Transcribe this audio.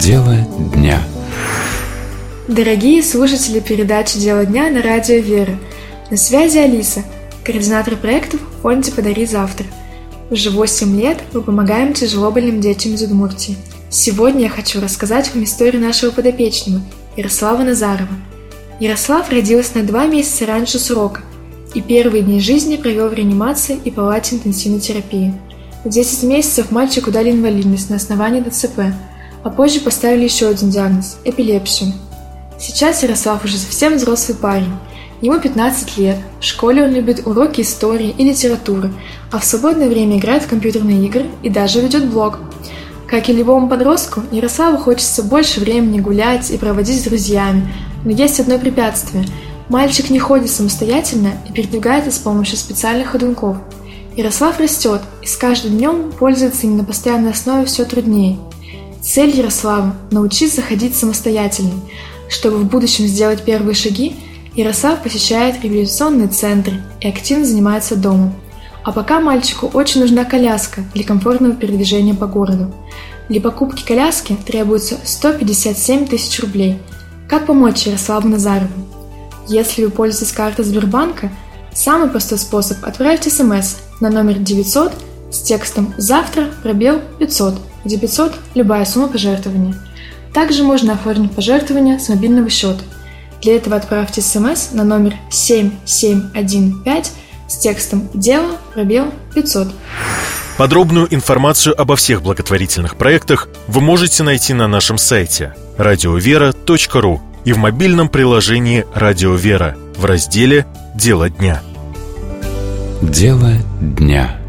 Дело дня. Дорогие слушатели передачи «Дело дня» на радио «Вера». На связи Алиса, координатор проектов в фонде «Подари завтра». Уже 8 лет мы помогаем тяжелобольным детям из Удмуртии. Сегодня я хочу рассказать вам историю нашего подопечного, Ярослава Назарова. Ярослав родился на 2 месяца раньше срока и первые дни жизни провел в реанимации и палате интенсивной терапии. В 10 месяцев мальчику дали инвалидность на основании ДЦП, а позже поставили еще один диагноз – эпилепсию. Сейчас Ярослав уже совсем взрослый парень. Ему 15 лет, в школе он любит уроки истории и литературы, а в свободное время играет в компьютерные игры и даже ведет блог. Как и любому подростку, Ярославу хочется больше времени гулять и проводить с друзьями, но есть одно препятствие – мальчик не ходит самостоятельно и передвигается с помощью специальных ходунков. Ярослав растет и с каждым днем пользуется им на постоянной основе все труднее. Цель Ярослава – научиться ходить самостоятельно. Чтобы в будущем сделать первые шаги, Ярослав посещает реабилитационные центры и активно занимается дома. А пока мальчику очень нужна коляска для комфортного передвижения по городу. Для покупки коляски требуется 157 тысяч рублей. Как помочь Ярославу Назарову? Если вы пользуетесь картой Сбербанка, самый простой способ – отправить СМС на номер 900 с текстом «Завтра, пробел 500», где 500 – любая сумма пожертвования. Также можно оформить пожертвование с мобильного счета. Для этого отправьте СМС на номер 7715 с текстом «Дело, пробел 500». Подробную информацию обо всех благотворительных проектах вы можете найти на нашем сайте radiovera.ru и в мобильном приложении «Радио Вера» в разделе «Дело дня». Дело дня.